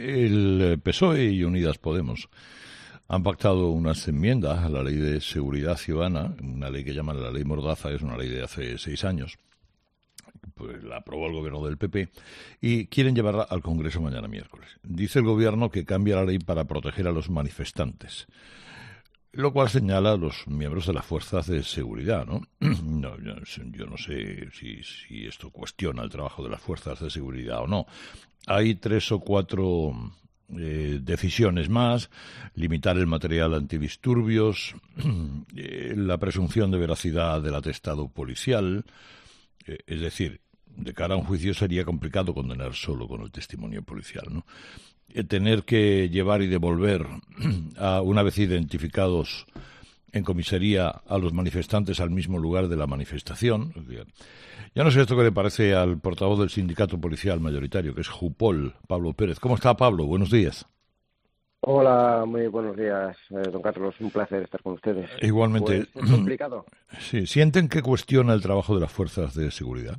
El PSOE y Unidas Podemos han pactado unas enmiendas a la Ley de Seguridad Ciudadana, una ley que llaman la Ley Mordaza, es una ley de hace 6 años. Pues la aprobó el gobierno del PP y quieren llevarla al Congreso mañana miércoles. Dice el gobierno que cambia la ley para proteger a los manifestantes, lo cual señala a los miembros de las fuerzas de seguridad, ¿no? No, yo no sé si esto cuestiona el trabajo de las fuerzas de seguridad o no. Hay 3 o 4 decisiones más: limitar el material antidisturbios, la presunción de veracidad del atestado policial. Es decir, de cara a un juicio sería complicado condenar solo con el testimonio policial, ¿no? Tener que llevar y devolver, una vez identificados en comisaría, a los manifestantes al mismo lugar de la manifestación. Ya no sé esto que le parece al portavoz del sindicato policial mayoritario, que es Jupol, Pablo Pérez. ¿Cómo está, Pablo? Buenos días. Hola, muy buenos días, don Carlos. Un placer estar con ustedes. Igualmente. Pues es complicado. Sí, ¿sienten que cuestiona el trabajo de las fuerzas de seguridad?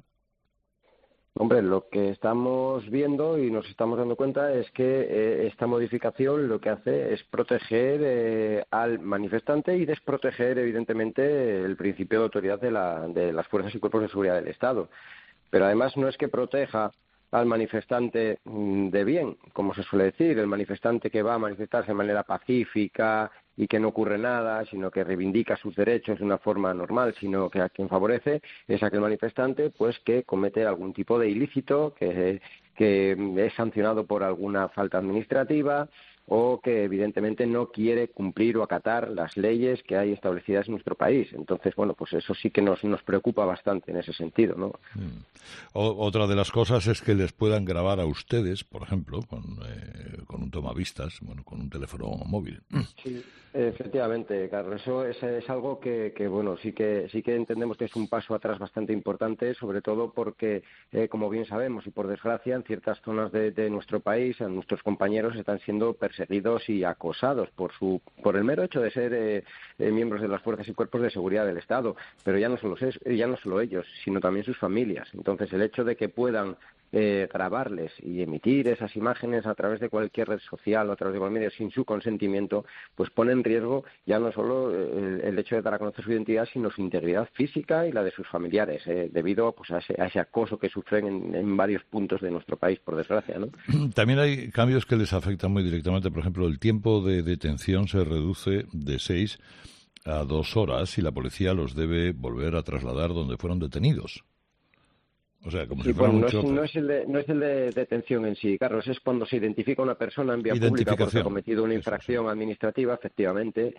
Hombre, lo que estamos viendo y nos estamos dando cuenta es que esta modificación lo que hace es proteger al manifestante y desproteger, evidentemente, el principio de autoridad de las fuerzas y cuerpos de seguridad del Estado. Pero además no es que proteja al manifestante de bien, como se suele decir, el manifestante que va a manifestarse de manera pacífica y que no ocurre nada, sino que reivindica sus derechos de una forma normal, sino que a quien favorece es aquel manifestante pues que comete algún tipo de ilícito, que es sancionado por alguna falta administrativa o que evidentemente no quiere cumplir o acatar las leyes que hay establecidas en nuestro país. Entonces, bueno, pues eso sí que nos preocupa bastante en ese sentido, ¿no? Otra de las cosas es que les puedan grabar a ustedes, por ejemplo, con un tomavistas, bueno, con un teléfono móvil. Sí, efectivamente, Carlos. Eso es algo que bueno, sí que entendemos que es un paso atrás bastante importante, sobre todo porque, como bien sabemos y por desgracia, en ciertas zonas de nuestro país, nuestros compañeros están siendo perseguidos y acosados por el mero hecho de ser miembros de las fuerzas y cuerpos de seguridad del Estado. Pero ya no solo ellos, sino también sus familias. Entonces, el hecho de que puedan grabarles y emitir esas imágenes a través de cualquier red social o a través de cualquier medio sin su consentimiento, pues pone en riesgo ya no solo el hecho de dar a conocer su identidad, sino su integridad física y la de sus familiares, debido pues a ese acoso que sufren en varios puntos de nuestro país, por desgracia, ¿no? También hay cambios que les afectan muy directamente. Por ejemplo, el tiempo de detención se reduce de 6 a 2 horas y la policía los debe volver a trasladar donde fueron detenidos. O sea, como Sí, si fuera bueno, mucho. no es el de detención en sí, Carlos, es cuando se identifica una persona en vía pública porque ha cometido una infracción administrativa, efectivamente.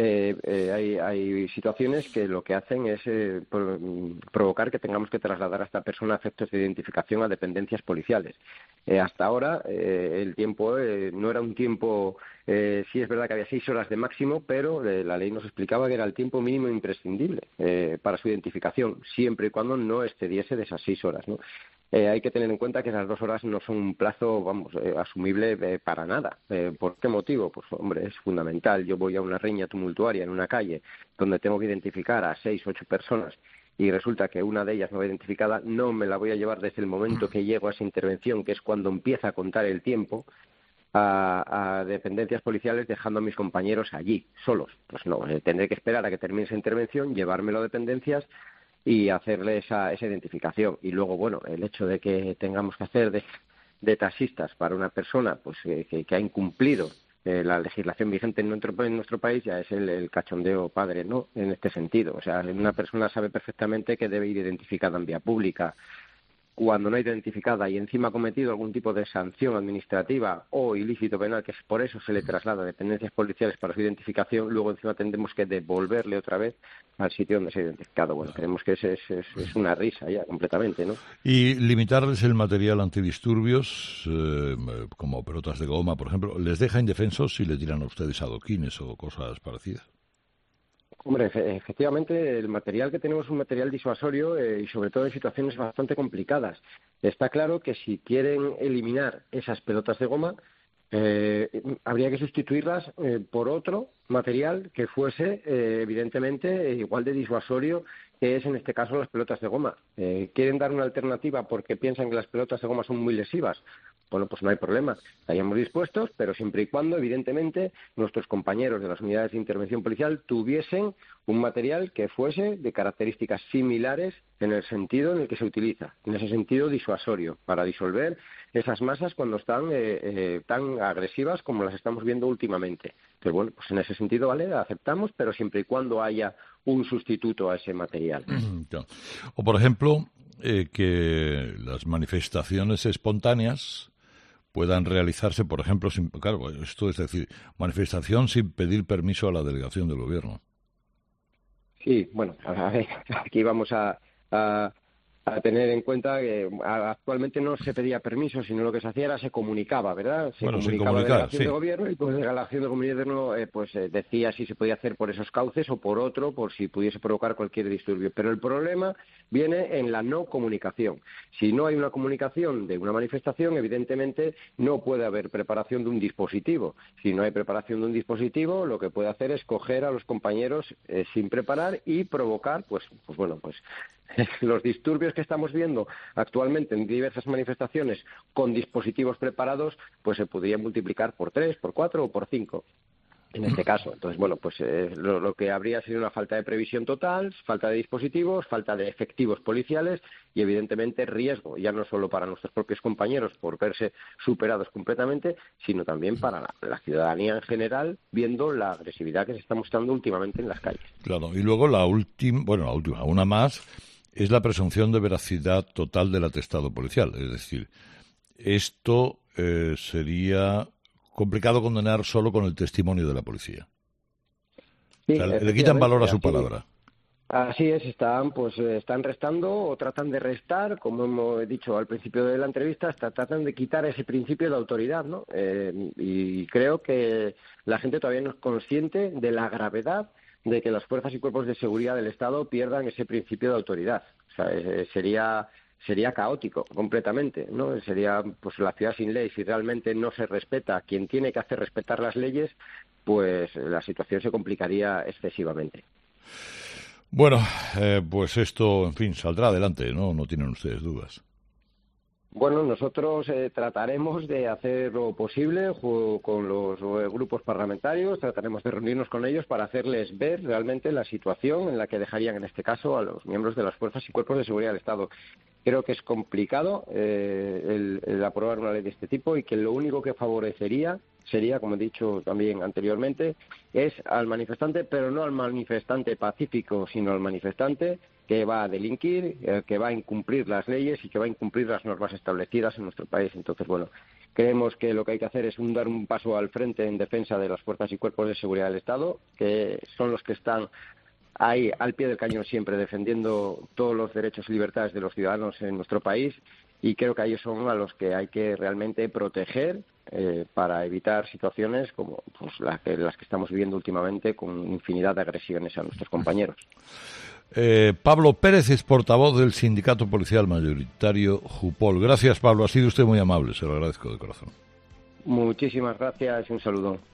Hay situaciones que lo que hacen es provocar que tengamos que trasladar a esta persona a efectos de identificación a dependencias policiales. Hasta ahora el tiempo no era un tiempo, sí es verdad que había 6 horas de máximo, pero la ley nos explicaba que era el tiempo mínimo imprescindible para su identificación, siempre y cuando no excediese de esas 6 horas, ¿no? Hay que tener en cuenta que esas 2 horas no son un plazo, asumible para nada. ¿Por qué motivo? Pues, hombre, es fundamental. Yo voy a una riña tumultuaria en una calle donde tengo que identificar a 6 o 8 personas y resulta que una de ellas no va identificada, no me la voy a llevar desde el momento que llego a esa intervención, que es cuando empieza a contar el tiempo, a dependencias policiales dejando a mis compañeros allí, solos. Pues no, tendré que esperar a que termine esa intervención, llevármelo a dependencias y hacerle esa identificación. Y luego, bueno, el hecho de que tengamos que hacer de taxistas para una persona pues que ha incumplido la legislación vigente en nuestro país ya es el cachondeo padre, ¿no? En este sentido. O sea, una persona sabe perfectamente que debe ir identificada en vía pública. Cuando no ha identificada y encima ha cometido algún tipo de sanción administrativa o ilícito penal, que es por eso se le traslada a dependencias policiales para su identificación, luego encima tendremos que devolverle otra vez al sitio donde se ha identificado. Bueno, creemos que es una risa ya completamente, ¿no? Y limitarles el material antidisturbios, como pelotas de goma, por ejemplo, ¿les deja indefensos si le tiran a ustedes adoquines o cosas parecidas? Hombre, efectivamente, el material que tenemos es un material disuasorio y sobre todo en situaciones bastante complicadas. Está claro que si quieren eliminar esas pelotas de goma, habría que sustituirlas por otro material que fuese, evidentemente, igual de disuasorio que es en este caso las pelotas de goma. ¿Quieren dar una alternativa porque piensan que las pelotas de goma son muy lesivas? Bueno, pues no hay problema. Estaríamos dispuestos, pero siempre y cuando, evidentemente, nuestros compañeros de las unidades de intervención policial tuviesen un material que fuese de características similares en el sentido en el que se utiliza, en ese sentido disuasorio, para disolver esas masas cuando están tan agresivas como las estamos viendo últimamente. Entonces, bueno, pues en ese sentido, vale, aceptamos, pero siempre y cuando haya un sustituto a ese material. O, por ejemplo, que las manifestaciones espontáneas puedan realizarse, por ejemplo, claro, esto es decir, manifestación sin pedir permiso a la delegación del gobierno. Sí, bueno, a ver, aquí vamos a tener en cuenta que actualmente no se pedía permiso, sino lo que se hacía era se comunicaba, ¿verdad? Se comunicaba a la delegación de gobierno y pues la delegación de gobierno decía si se podía hacer por esos cauces o por otro, por si pudiese provocar cualquier disturbio. Pero el problema viene en la no comunicación. Si no hay una comunicación de una manifestación, evidentemente no puede haber preparación de un dispositivo. Si no hay preparación de un dispositivo, lo que puede hacer es coger a los compañeros sin preparar y provocar, pues los disturbios que estamos viendo actualmente en diversas manifestaciones con dispositivos preparados, pues se podrían multiplicar por 3, por 4 o por 5 en este caso. Entonces, bueno, pues lo que habría sido una falta de previsión total, falta de dispositivos, falta de efectivos policiales y, evidentemente, riesgo, ya no solo para nuestros propios compañeros por verse superados completamente, sino también para la ciudadanía en general, viendo la agresividad que se está mostrando últimamente en las calles. Claro, y luego la última, una más, es la presunción de veracidad total del atestado policial. Es decir, esto sería complicado condenar solo con el testimonio de la policía. Sí, o sea, le quitan valor a su palabra. Así es, están restando o tratan de restar, como hemos dicho al principio de la entrevista, tratan de quitar ese principio de autoridad, ¿no? Y creo que la gente todavía no es consciente de la gravedad de que las fuerzas y cuerpos de seguridad del Estado pierdan ese principio de autoridad. O sea, sería caótico completamente, ¿no? Sería pues la ciudad sin ley. Si realmente no se respeta a quien tiene que hacer respetar las leyes, pues la situación se complicaría excesivamente. Bueno, pues esto, en fin, saldrá adelante, ¿no? No tienen ustedes dudas. Bueno, nosotros trataremos de hacer lo posible con los grupos parlamentarios, trataremos de reunirnos con ellos para hacerles ver realmente la situación en la que dejarían, en este caso, a los miembros de las fuerzas y cuerpos de seguridad del Estado. Creo que es complicado el aprobar una ley de este tipo y que lo único que favorecería sería, como he dicho también anteriormente, es al manifestante, pero no al manifestante pacífico, sino al manifestante que va a delinquir, que va a incumplir las leyes y que va a incumplir las normas establecidas en nuestro país. Entonces, bueno, creemos que lo que hay que hacer es dar un paso al frente en defensa de las fuerzas y cuerpos de seguridad del Estado, que son los que están ahí al pie del cañón siempre defendiendo todos los derechos y libertades de los ciudadanos en nuestro país, y creo que ellos son a los que hay que realmente proteger para evitar situaciones como pues, las que estamos viviendo últimamente con infinidad de agresiones a nuestros compañeros. Pablo Pérez es portavoz del Sindicato Policial Mayoritario JUPOL. Gracias, Pablo, ha sido usted muy amable, se lo agradezco de corazón. Muchísimas gracias y un saludo.